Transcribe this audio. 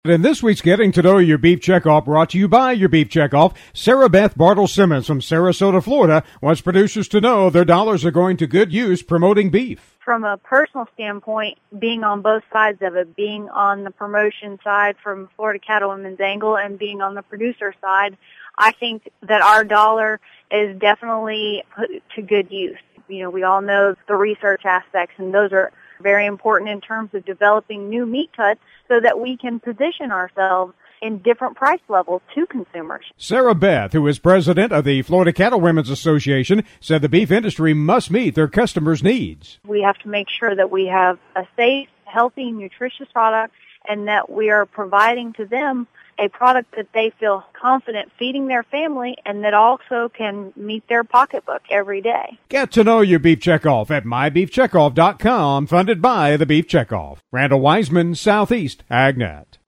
In this week's Getting to Know Your Beef Checkoff, brought to you by Your Beef Checkoff, Sarah Beth Bartle-Simmons from Sarasota, Florida, wants producers to know their dollars are going to good use promoting beef. From a personal standpoint, being on both sides of it, being on the promotion side from Florida Cattlewomen's angle and being on the producer side, I think that our dollar is definitely put to good use. You know, we all know the research aspects, and those are very important in terms of developing new meat cuts so that we can position ourselves in different price levels to consumers. Sarah Beth, who is president of the Florida Cattlewomen's Association, said the beef industry must meet their customers' needs. We have to make sure that we have a safe, healthy, nutritious product and that we are providing to them a product that they feel confident feeding their family and that also can meet their pocketbook every day. Get to know your Beef Checkoff at mybeefcheckoff.com, funded by the Beef Checkoff. Randall Wiseman, Southeast AgNet.